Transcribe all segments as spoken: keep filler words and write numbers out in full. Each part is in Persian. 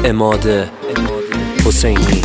عماد حسینی.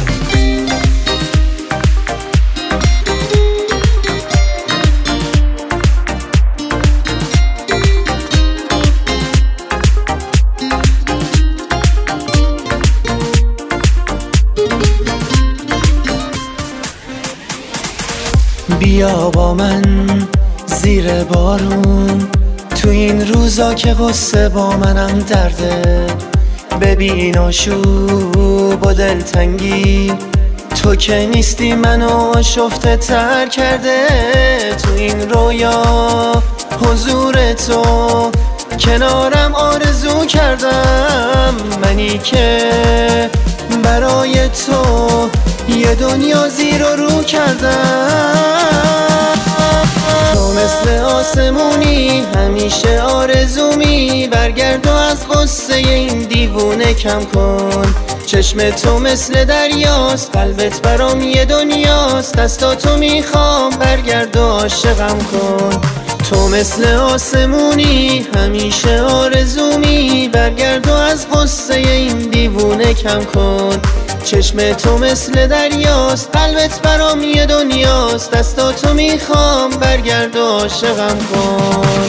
بیا با من زیر بارون، تو این روزا که غصه با منم درده. ببین آشوب و دلتنگی، تو که نیستی منو شفته تر کرده. تو این رویا حضور تو کنارم آرزو کردم، منی که برای تو یه دنیا زیر و رو کردم. تو مثل آسمونی همیشه آرزومی، برگرد و از غصه این دیوونه کم کن. چشم تو مثل دریاست، قلبت برام یه دنیاست. دستاتو میخوام برگرد و عاشقم کن. تو مثل آسمونی همیشه آرزومی، برگرد و از غصه این دیوونه کم کن. چشم تو مثل دریاست، قلبت برام یه دنیاست. دستاتو میخوام برگرد و عاشقم کن.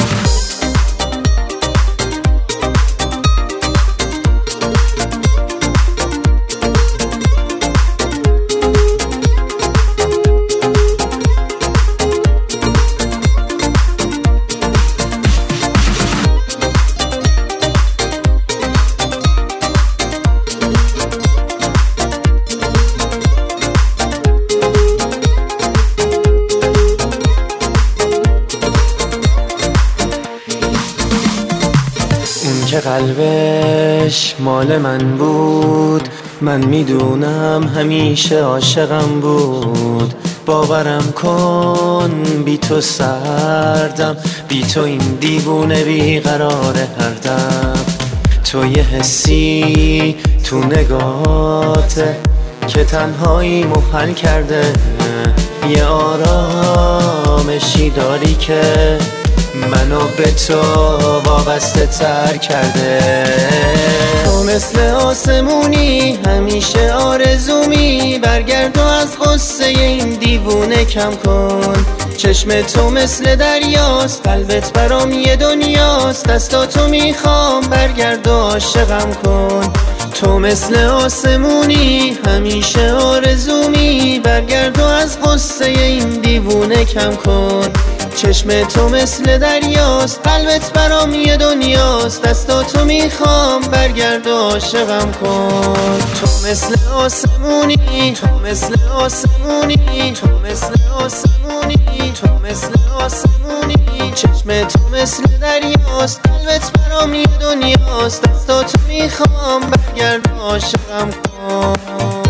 که قلبش مال من بود، من میدونم همیشه عاشقم بود. باورم کن بی تو سردم، بی تو این دیوونه بیقراره هر دم. تو یه حسی تو نگاهته که تنهایی محل کرده، یه آرامشی داری که منو به تو وابسته تر کرده. تو مثل آسمونی همیشه آرزومی، برگرد و از غصه این دیوونه کم کن. چشم تو مثل دریاست، قلبت برام یه دنیاست. دستاتو میخوام برگرد و عاشقم کن. تو مثل آسمونی همیشه آرزومی، برگرد و از غصه این دیوونه کم کن. چشم تو مثل دریاست، قلبت برام یه دنیاست. دستاتو میخوام برگرد و عاشقم کن. تو مثل آسمونی، تو مثل آسمونی، تو مثل آسمونی، تو مثل آسمونی. چشم تو مثل دریاست، قلبت برام یه دنیاست. دستاتو میخوام برگرد و عاشقم کن.